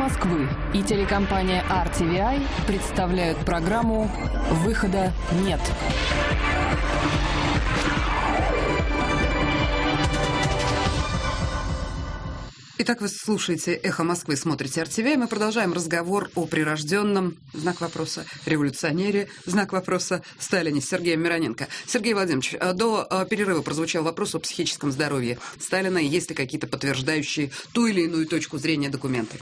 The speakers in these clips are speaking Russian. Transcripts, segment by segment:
Москвы» и телекомпания RTVI представляют программу «Выхода нет». Итак, вы слушаете «Эхо Москвы», смотрите RTVI. Мы продолжаем разговор о прирожденном, знак вопроса, революционере, знак вопроса, Сталине с Сергеем Мироненко. Сергей Владимирович, до перерыва прозвучал вопрос о психическом здоровье Сталина. Есть ли какие-то подтверждающие ту или иную точку зрения документы?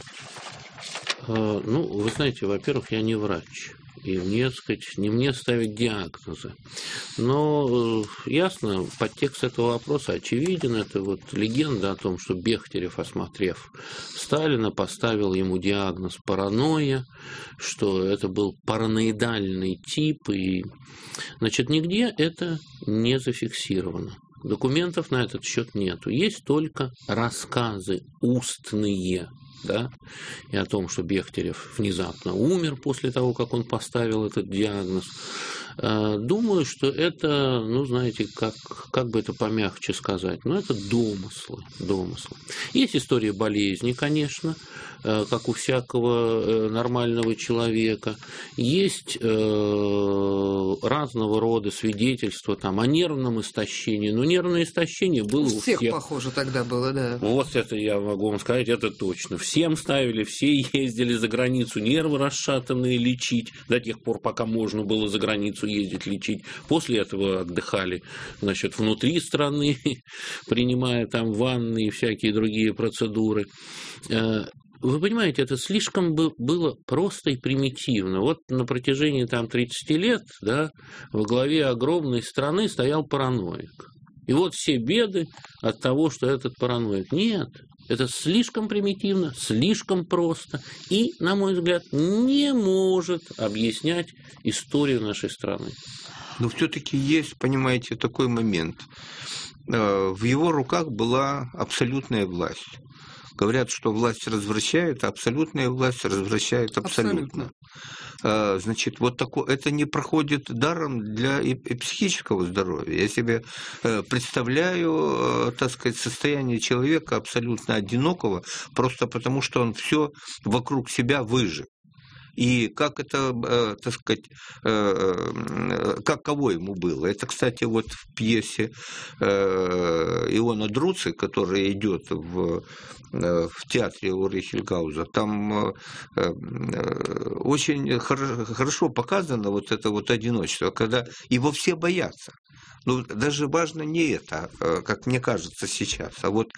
Вы знаете, во-первых, я не врач. И мне, так сказать, не мне ставить диагнозы. Но ясно, подтекст этого вопроса очевиден. Это вот легенда о том, что Бехтерев, осмотрев Сталина, поставил ему диагноз паранойя, что это был параноидальный тип. И, значит, нигде это не зафиксировано. Документов на этот счет нету. Есть только рассказы устные, да, и о том, что Бехтерев внезапно умер после того, как он поставил этот диагноз. Думаю, что это, знаете, как бы это помягче сказать, это домыслы. Есть история болезни, конечно, как у всякого нормального человека. Есть разного рода свидетельства о нервном истощении. Но нервное истощение было у всех. Похоже, тогда было, да. Вот это я могу вам сказать, это точно. Всем ставили, все ездили за границу, нервы расшатанные лечить до тех пор, пока можно было за границу ездить лечить. После этого отдыхали, внутри страны, принимая там ванны и всякие другие процедуры. Вы понимаете, это слишком было просто и примитивно. Вот на протяжении 30 лет, во главе огромной страны стоял параноик. И вот все беды от того, что этот параноик. Нет, это слишком примитивно, слишком просто и, на мой взгляд, не может объяснять историю нашей страны. Но все-таки есть, понимаете, такой момент. В его руках была абсолютная власть. Говорят, что власть развращает, а абсолютная власть развращает абсолютно. Значит, вот такое, это не проходит даром для и психического здоровья. Я себе представляю, состояние человека абсолютно одинокого, просто потому что он все вокруг себя выжег. И как это, каково ему было. Это, кстати, вот в пьесе Иона Друци, которая идет в театре у Рейхельгауза, там очень хорошо показано вот это вот одиночество, когда его все боятся. Даже важно не это, как мне кажется сейчас, а вот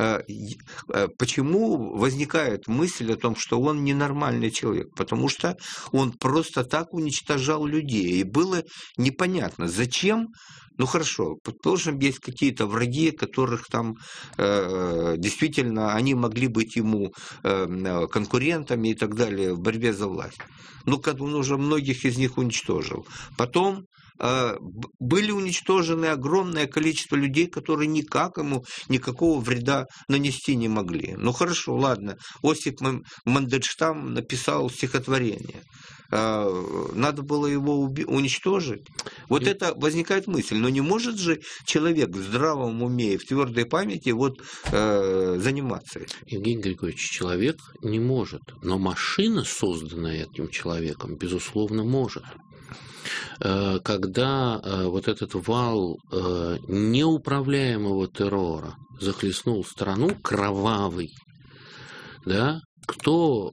почему возникает мысль о том, что он ненормальный человек, потому что он просто так уничтожал людей, и было непонятно, зачем. Хорошо, предположим, есть какие-то враги, которых там действительно они могли быть ему конкурентами и так далее в борьбе за власть. Когда он уже многих из них уничтожил. Потом были уничтожены огромное количество людей, которые никак ему никакого вреда нанести не могли. Хорошо, ладно, Осип Мандельштам написал стихотворение. Надо было его уничтожить. Вот это возникает мысль. Но не может же человек в здравом уме и в твердой памяти заниматься этим. Евгений Григорьевич, человек не может. Но машина, созданная этим человеком, безусловно, может. Когда вот этот вал неуправляемого террора захлестнул страну, кровавый, кто,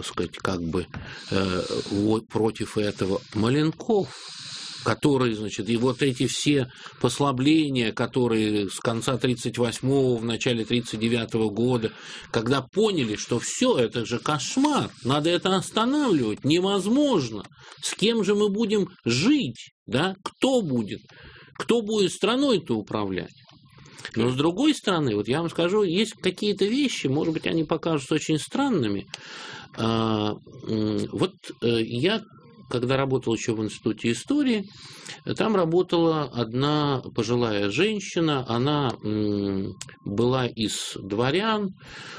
против этого? Маленков, который, и вот эти все послабления, которые с конца 1938-го, в начале 1939 года, когда поняли, что все, это же кошмар, надо это останавливать, невозможно, с кем же мы будем жить, кто будет страной-то управлять? Но с другой стороны, вот я вам скажу, есть какие-то вещи, может быть, они покажутся очень странными. Вот я, когда работал еще в Институте истории, там работала одна пожилая женщина, она была из дворян,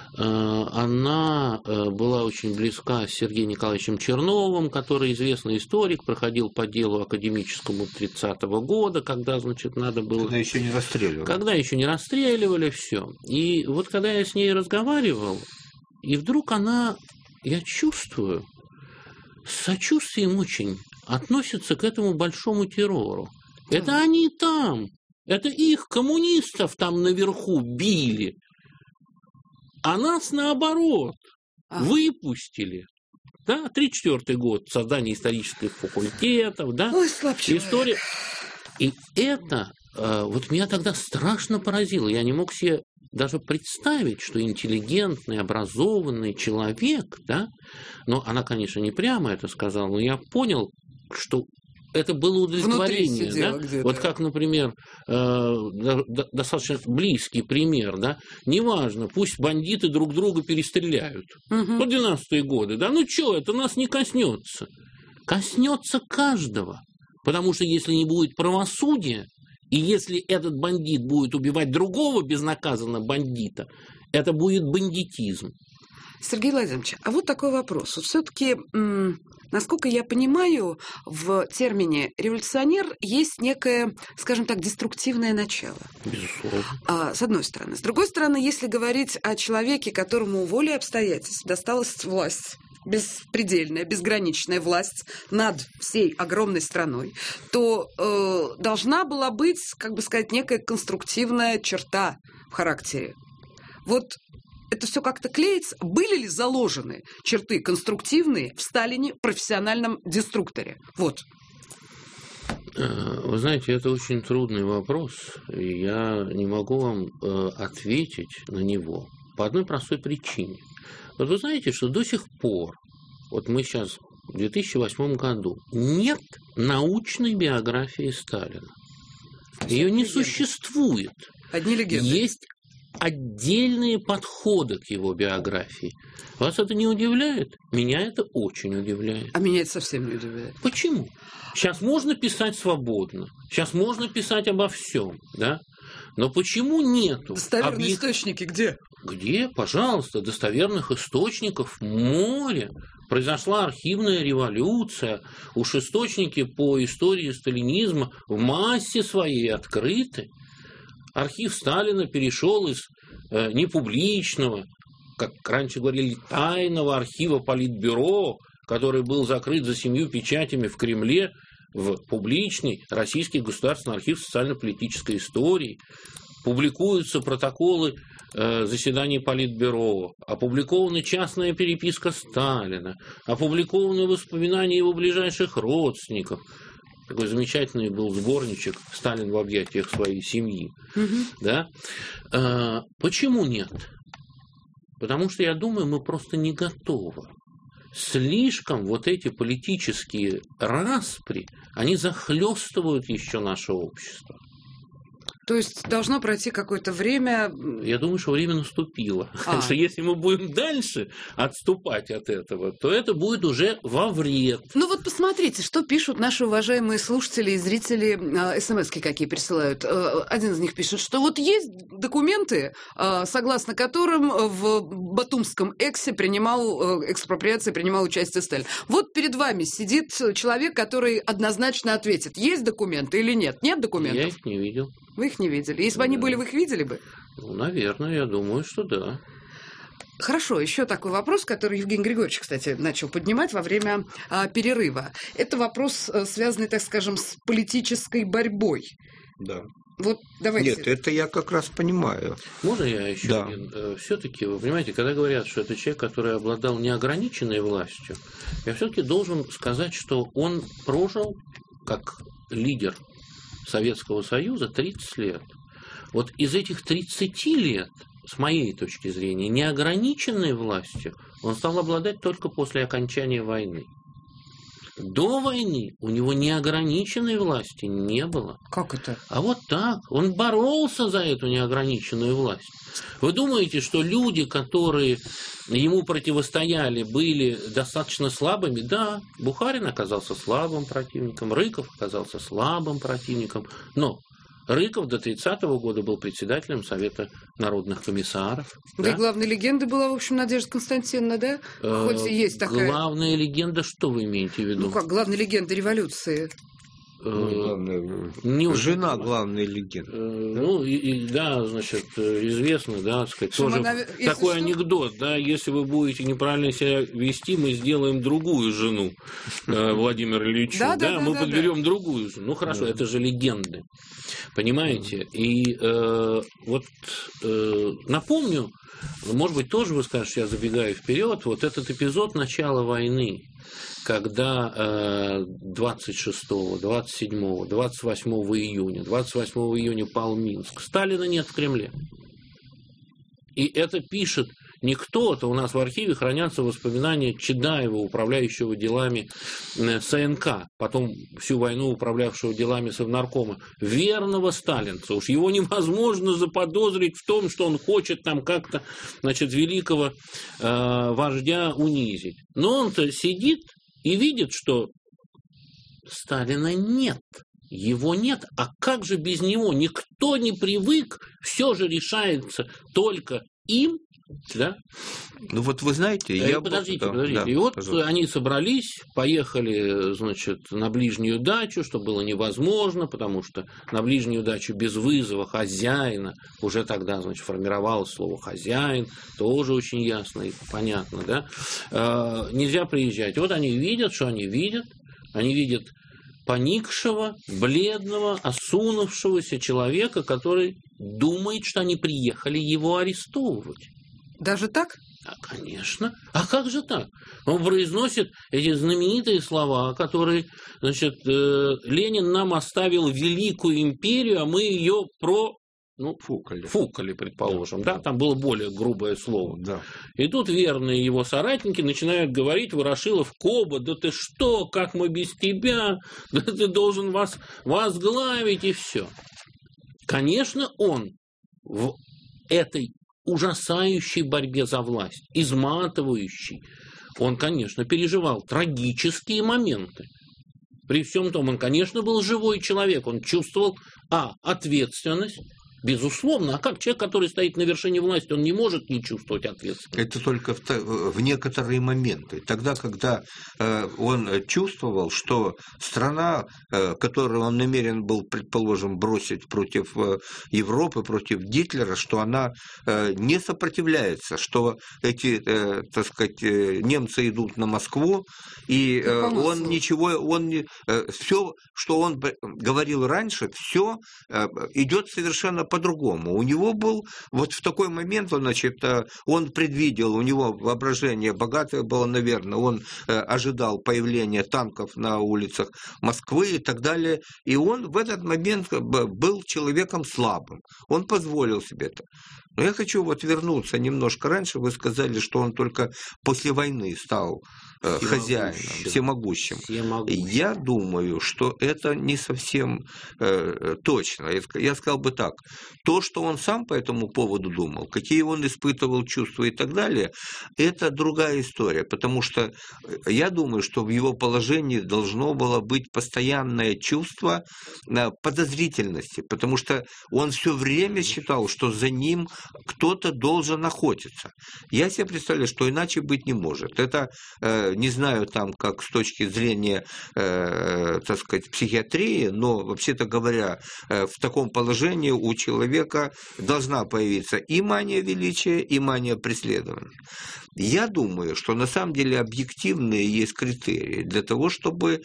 она была очень близка с Сергеем Николаевичем Черновым, который известный историк, проходил по делу академическому 30-го года, когда, надо было... Когда еще не расстреливали. Когда еще не расстреливали, все. И вот когда я с ней разговаривал, и вдруг она я чувствую, с сочувствием очень относятся к этому большому террору. Это они там, это их, коммунистов, там наверху били, а нас, наоборот, выпустили. Да, 1934 год, создание исторических факультетов, да, ой, слабче история. И это вот меня тогда страшно поразило. Я не мог себе даже представить, что интеллигентный, образованный человек, да, но она, конечно, не прямо это сказала, но я понял, что это было удовлетворение. Да? Вот как, например, достаточно близкий пример, да, неважно, пусть бандиты друг друга перестреляют. Вот 12-е годы, да, ну что, это нас не коснется. Коснется каждого, потому что если не будет правосудия, и если этот бандит будет убивать другого безнаказанно бандита, это будет бандитизм. Сергей Владимирович, а вот такой вопрос. Вот все-таки, насколько я понимаю, в термине «революционер» есть некое, скажем так, деструктивное начало. Безусловно. С одной стороны. С другой стороны, если говорить о человеке, которому волей обстоятельств досталась власть, беспредельная, безграничная власть над всей огромной страной, то должна была быть, как бы сказать, некая конструктивная черта в характере. Вот это все как-то клеится. Были ли заложены черты конструктивные в Сталине, профессиональном деструкторе? Вот. Вы знаете, это очень трудный вопрос, и я не могу вам ответить на него по одной простой причине. Вот вы знаете, что до сих пор, вот мы сейчас в 2008 году, нет научной биографии Сталина. Ее не существует. Одни легенды. Есть отдельные подходы к его биографии. Вас это не удивляет? Меня это очень удивляет. А меня это совсем не удивляет. Почему? Сейчас можно писать свободно. Сейчас можно писать обо всем, да? Но почему нету? Достоверные источники где? Где? Пожалуйста, достоверных источников море. Произошла архивная революция. Уж источники по истории сталинизма в массе своей открыты. Архив Сталина перешел из непубличного, как раньше говорили, тайного архива Политбюро, который был закрыт за 7 печатями в Кремле, в публичный Российский государственный архив социально-политической истории. Публикуются протоколы заседаний Политбюро, опубликована частная переписка Сталина, опубликованы воспоминания его ближайших родственников. Такой замечательный был сборничек «Сталин в объятиях своей семьи». Да? Почему нет? Потому что, я думаю, мы просто не готовы. Слишком вот эти политические распри, они захлестывают еще наше общество. То есть должно пройти какое-то время... Я думаю, что время наступило. Потому что если мы будем дальше отступать от этого, то это будет уже во вред. Ну вот посмотрите, что пишут наши уважаемые слушатели и зрители, смски какие присылают. Один из них пишет, что вот есть документы, согласно которым в Батумском экспроприации принимал участие Сталин. Вот перед вами сидит человек, который однозначно ответит, есть документы или нет. Нет документов? Я их не видел. Вы их не видели? Если бы они были, вы их видели бы? Ну, наверное, я думаю, что да. Хорошо, еще такой вопрос, который Евгений Григорьевич, кстати, начал поднимать во время перерыва. Это вопрос, связанный, так скажем, с политической борьбой. Да. Вот давайте. Нет, это я как раз понимаю. Можно я еще? Да. Все-таки, вы понимаете, когда говорят, что это человек, который обладал неограниченной властью, я все-таки должен сказать, что он прожил как лидер Советского Союза 30 лет. Вот из этих 30 лет, с моей точки зрения, неограниченной властью он стал обладать только после окончания войны. До войны у него неограниченной власти не было. Как это? А вот так. Он боролся за эту неограниченную власть. Вы думаете, что люди, которые ему противостояли, были достаточно слабыми? Да, Бухарин оказался слабым противником, Рыков оказался слабым противником, но Рыков до 30-го года был председателем Совета народных комиссаров. Да, и главной легендой была, в общем, Надежда Константиновна, да? Хоть есть такая... Главная легенда, что вы имеете в виду? Ну как, главная легенда революции. Жена главной легенды. Да, значит, известно, да, сказать, тоже такой анекдот, да, если вы будете неправильно себя вести, мы сделаем другую жену Владимиру Ильичу, мы подберем другую жену. Ну, хорошо, это же легенды, понимаете? И вот напомню, может быть, тоже вы скажете, я забегаю вперед, вот этот эпизод начала войны, когда 26, 27, 28 июня, 28 июня пал Минск, Сталина нет в Кремле. И это пишет не кто-то, у нас в архиве хранятся воспоминания Чедаева, управляющего делами СНК, потом всю войну управлявшего делами Совнаркома, верного сталинца. Уж его невозможно заподозрить в том, что он хочет там как-то, значит, великого вождя унизить. Но он-то сидит и видит, что Сталина нет. Его нет, а как же без него? Никто не привык, все же решается только им, да? Ну вот вы знаете, Подождите. И вот пожалуйста. Они собрались, поехали, значит, на ближнюю дачу, что было невозможно, потому что на ближнюю дачу без вызова хозяина, уже тогда, значит, формировалось слово «хозяин», тоже очень ясно и понятно, да? Нельзя приезжать. Вот они видят, что они видят. Они видят поникшего, бледного, осунувшегося человека, который думает, что они приехали его арестовывать. Даже так? Конечно. А как же так? Он произносит эти знаменитые слова, которые, значит, Ленин нам оставил великую империю, а мы ее фукали, предположим, да, там было более грубое слово. Да. И тут верные его соратники начинают говорить: Ворошилов, Коба, да ты что, как мы без тебя, да ты должен вас возглавить, и все. Конечно, он в этой ужасающей борьбе за власть, изматывающей, он, конечно, переживал трагические моменты. При всем том, он, конечно, был живой человек, он чувствовал, ответственность, безусловно. А как человек, который стоит на вершине власти, он не может не чувствовать ответственность? Это только в некоторые моменты. Тогда, когда он чувствовал, что страна, которую он намерен был, предположим, бросить против Европы, против Гитлера, что она не сопротивляется, что эти, так сказать, немцы идут на Москву, и он все, что он говорил раньше, все идет совершенно по-другому. У него был, вот в такой момент, он предвидел, у него воображение богатое было, наверное, он ожидал появления танков на улицах Москвы и так далее, и он в этот момент был человеком слабым. Он позволил себе это. Но я хочу вернуться немножко раньше. Вы сказали, что он только после войны стал хозяином, всемогущим. Я думаю, что это не совсем точно. Я сказал бы так. То, что он сам по этому поводу думал, какие он испытывал чувства и так далее, это другая история. Потому что я думаю, что в его положении должно было быть постоянное чувство подозрительности. Потому что он все время считал, что за ним кто-то должен охотиться. Я себе представляю, что иначе быть не может. Это не знаю там, как с точки зрения, так сказать, психиатрии, но, вообще-то говоря, в таком положении у человека должна появиться и мания величия, и мания преследования. Я думаю, что на самом деле объективные есть критерии для того, чтобы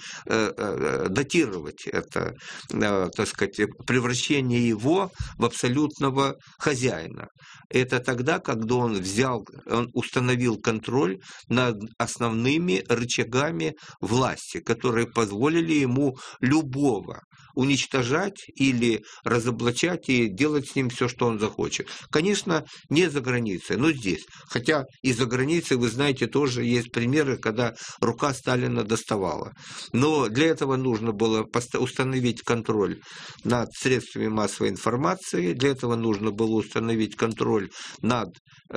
датировать это, так сказать, превращение его в абсолютного хозяина. Это тогда, когда он установил контроль над основными рычагами власти, которые позволили ему любого уничтожать или разоблачать и делать с ним все, что он захочет. Конечно, не за границей, но здесь. Хотя и за границей, вы знаете, тоже есть примеры, когда рука Сталина доставала. Но для этого нужно было установить контроль над средствами массовой информации, для этого нужно было установить контроль над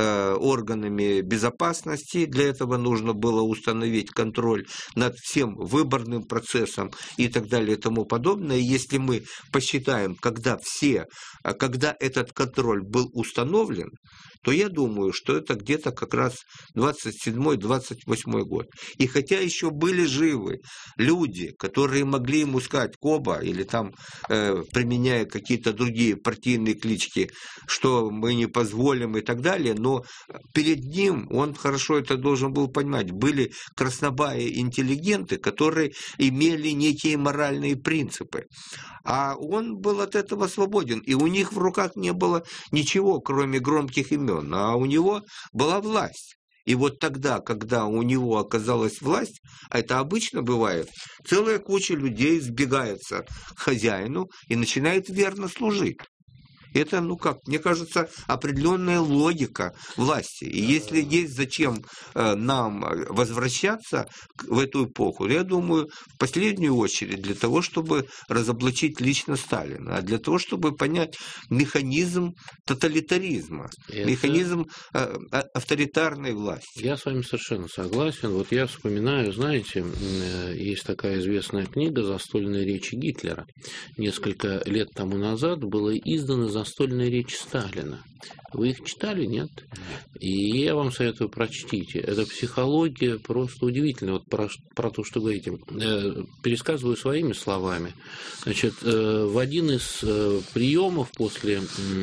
органами безопасности, для этого нужно было установить контроль над всем выборным процессом и так далее и тому подобное. Если мы посчитаем, когда этот контроль был установлен, то я думаю, что это где-то как раз 27-28 год. И хотя еще были живы люди, которые могли ему сказать Коба или там, применяя какие-то другие партийные клички, что мы не позволим и так далее, но перед ним, он хорошо это должен был понимать, были краснобаи интеллигенты, которые имели некие моральные принципы. А он был от этого свободен, и у них в руках не было ничего, кроме громких имен, а у него была власть. И вот тогда, когда у него оказалась власть, а это обычно бывает, целая куча людей сбегается к хозяину и начинает верно служить. Это, мне кажется, определенная логика власти. И если есть зачем нам возвращаться в эту эпоху, я думаю, в последнюю очередь для того, чтобы разоблачить лично Сталина, а для того, чтобы понять механизм тоталитаризма, механизм авторитарной власти. Я с вами совершенно согласен. Вот я вспоминаю, знаете, есть такая известная книга «Застольные речи Гитлера». Несколько лет тому назад было издано «Застольные речи Сталина». Вы их читали, нет? И я вам советую, прочтите. Это психология просто удивительная. Вот про то, что говорите. Пересказываю своими словами. Значит, в один из приемов после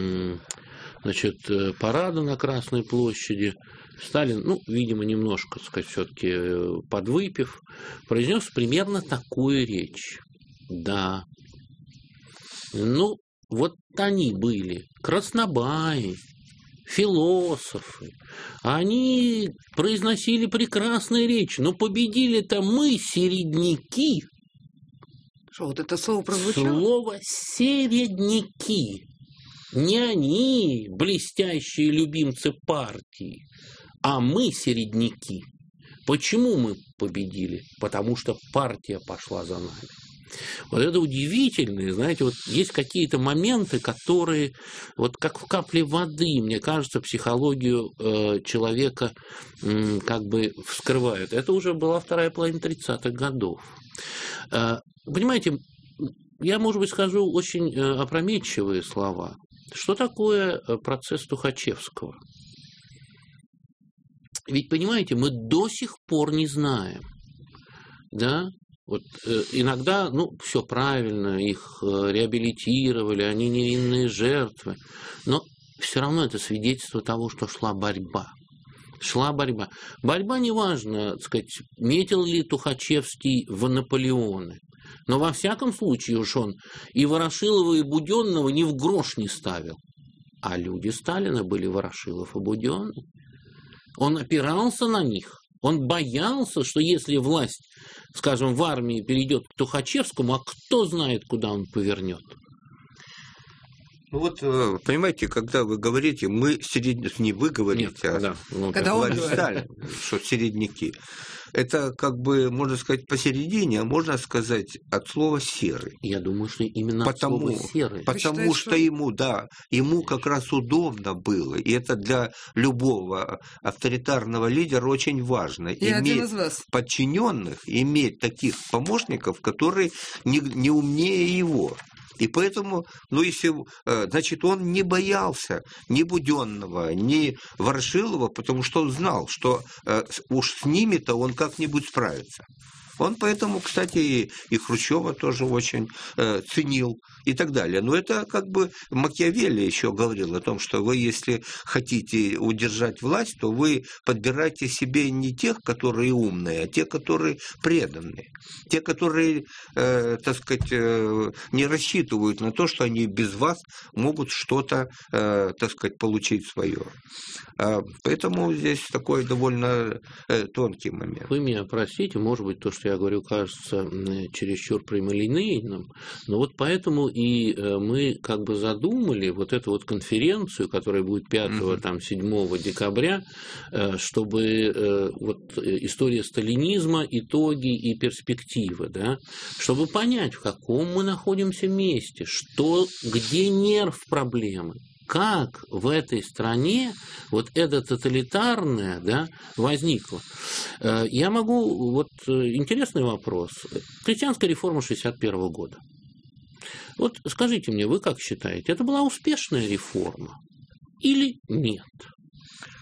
парада на Красной площади Сталин, видимо, немножко, так сказать, все-таки подвыпив, произнес примерно такую речь. Да. Вот они были краснобаи, философы. Они произносили прекрасные речи, но победили-то мы, середняки. Что, вот это слово прозвучало? Слово «середняки». Не они, блестящие любимцы партии, а мы, середняки. Почему мы победили? Потому что партия пошла за нами. Вот это удивительно, знаете, вот есть какие-то моменты, которые, вот как в капле воды, мне кажется, психологию человека как бы вскрывают. Это уже была вторая половина 30-х годов. Понимаете, я, может быть, скажу очень опрометчивые слова. Что такое процесс Тухачевского? Ведь, понимаете, мы до сих пор не знаем, да? Вот иногда, все правильно, их реабилитировали, они невинные жертвы, но все равно это свидетельство того, что шла борьба. Шла борьба. Борьба, неважно, так сказать, метил ли Тухачевский в Наполеоны, но во всяком случае уж он и Ворошилова, и Буденного ни в грош не ставил. А люди Сталина были Ворошилов и Буденный. Он опирался на них. Он боялся, что если власть, скажем, в армии перейдет к Тухачевскому, а кто знает, куда он повернет. Понимаете, когда вы говорите, мы середняки, не вы говорите, когда он говорит, Сталин, что середняки. Это можно сказать, посередине, а можно сказать от слова «серый». Я думаю, что именно от слова «серый». Потому что ему как раз удобно было, и это для любого авторитарного лидера очень важно. Иметь подчиненных, иметь таких помощников, которые не умнее его. И поэтому, значит, он не боялся ни Буденного, ни Ворошилова, потому что он знал, что уж с ними-то он как-нибудь справится. Он поэтому, кстати, и Хрущева тоже очень ценил и так далее. Но это Макиавелли еще говорил о том, что вы, если хотите удержать власть, то вы подбирайте себе не тех, которые умные, а те, которые преданные. Те, которые, так сказать, не рассчитывают на то, что они без вас могут что-то, так сказать, получить свое. Поэтому здесь такой довольно тонкий момент. Вы меня простите, может быть, то, что я говорю, кажется чересчур прямолинейным, но вот поэтому и мы задумали вот эту вот конференцию, которая будет 5-7 декабря, чтобы история сталинизма, итоги и перспективы, да, чтобы понять, в каком мы находимся месте, где нерв проблемы. Как в этой стране вот это тоталитарное, да, возникло? Я могу... интересный вопрос. Крестьянская реформа 1961 года. Вот скажите мне, вы как считаете, это была успешная реформа или нет?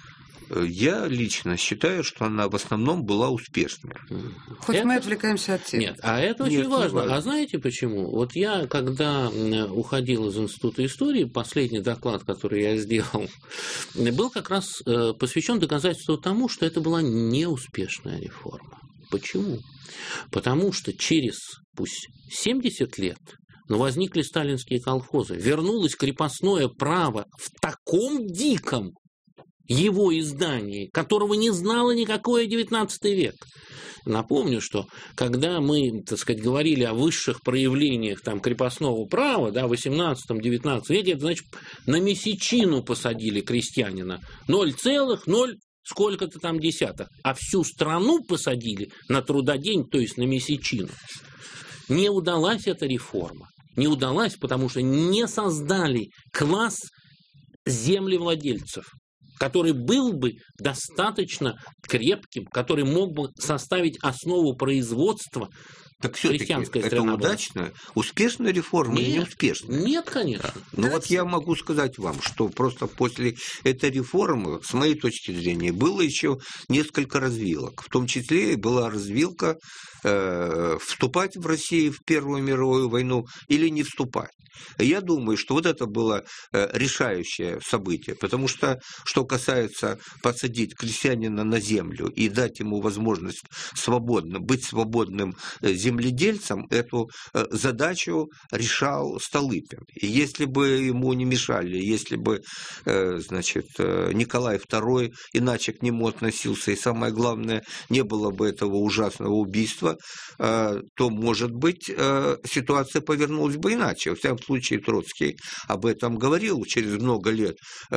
Я лично считаю, что она в основном была успешной. Хоть мы отвлекаемся от темы. Нет, а это очень важно. А знаете почему? Вот я, когда уходил из Института истории, последний доклад, который я сделал, был как раз посвящен доказательству тому, что это была неуспешная реформа. Почему? Потому что через, пусть 70 лет, но возникли сталинские колхозы, вернулось крепостное право в таком диком его издании, которого не знало никакое XIX век. Напомню, что когда мы, так сказать, говорили о высших проявлениях там, крепостного права, да, в XVIII-XIX веке, это значит, на месячину посадили крестьянина. 0,0 сколько-то там десятых. А всю страну посадили на трудодень, то есть на месячину. Не удалась эта реформа. Не удалась, потому что не создали класс землевладельцев, который был бы достаточно крепким, который мог бы составить основу производства. Так все-таки это удачная, успешная реформа или неуспешная? Нет, конечно. Ну вот я могу сказать вам, что просто после этой реформы, с моей точки зрения, было еще несколько развилок. В том числе была развилка вступать в Россию в Первую мировую войну или не вступать. Я думаю, что вот это было решающее событие, потому что касается посадить крестьянина на землю и дать ему возможность быть свободным земледельцем, эту задачу решал Столыпин. И если бы ему не мешали, если бы, значит, Николай II иначе к нему относился, и самое главное, не было бы этого ужасного убийства, то, может быть, ситуация повернулась бы иначе. Во всяком случае, Троцкий об этом говорил через много лет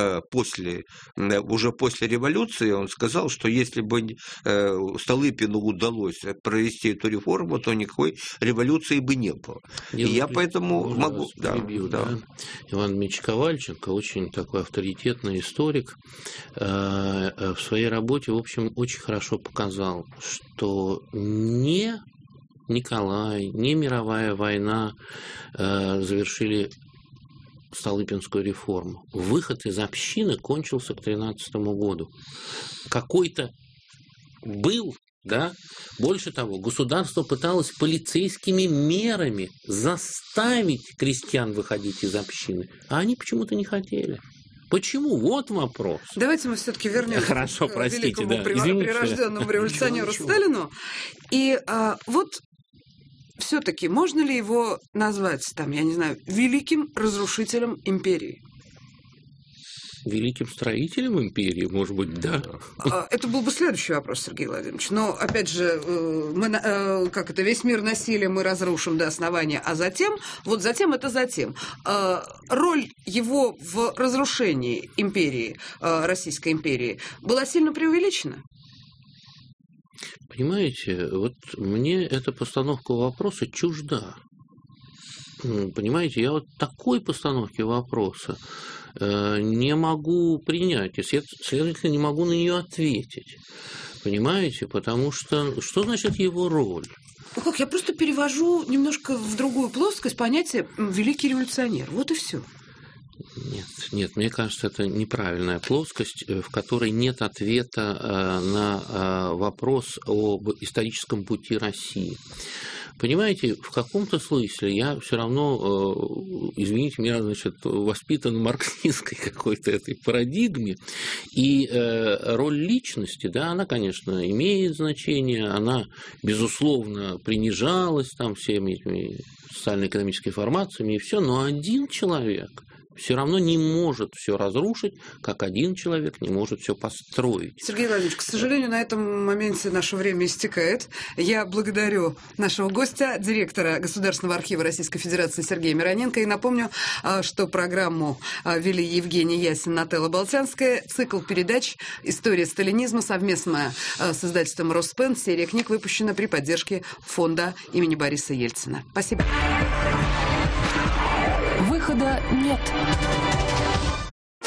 уже после революции. Он сказал, что если бы Столыпину удалось провести эту реформу, то никакой революции бы не было. И я поэтому могу... Да. Иван Дмитриевич Ковальченко, очень такой авторитетный историк, в своей работе, в общем, очень хорошо показал, что не Николай, не мировая война завершили Столыпинскую реформу. Выход из общины кончился к 13 году. Какой-то был, да? Больше того, государство пыталось полицейскими мерами заставить крестьян выходить из общины, а они почему-то не хотели. Почему? Вот вопрос. Давайте мы все-таки вернемся к великому прирожденному революционеру Сталину. И вот все-таки можно ли его назвать, там, я не знаю, великим разрушителем империи? Великим строителем империи, может быть, да. Это был бы следующий вопрос, Сергей Владимирович. Но, опять же, весь мир насилия мы разрушим до основания, а затем, роль его в разрушении империи, Российской империи, была сильно преувеличена? Понимаете, вот мне эта постановка вопроса чужда. Понимаете, я вот такой постановки вопроса не могу принять, и, следовательно, не могу на нее ответить. Понимаете, потому что значит его роль? Ну как, я просто перевожу немножко в другую плоскость понятие «великий революционер». Вот и все. Нет, мне кажется, это неправильная плоскость, в которой нет ответа на вопрос об историческом пути России. Понимаете, в каком-то смысле я все равно, извините меня, воспитан в марксистской какой-то этой парадигме, и роль личности, да, она, конечно, имеет значение, она, безусловно, принижалась там всеми этими социально-экономическими формациями и все, но один человек все равно не может все разрушить, как один человек не может все построить. Сергей Владимирович, к сожалению, на этом моменте наше время истекает. Я благодарю нашего гостя, директора Государственного архива Российской Федерации Сергея Мироненко. И напомню, что программу вели Евгений Ясин, Нателла Болтянская. Цикл передач «История сталинизма» совместно с издательством «Роспен». Серия книг выпущена при поддержке фонда имени Бориса Ельцина. Спасибо. Выхода нет.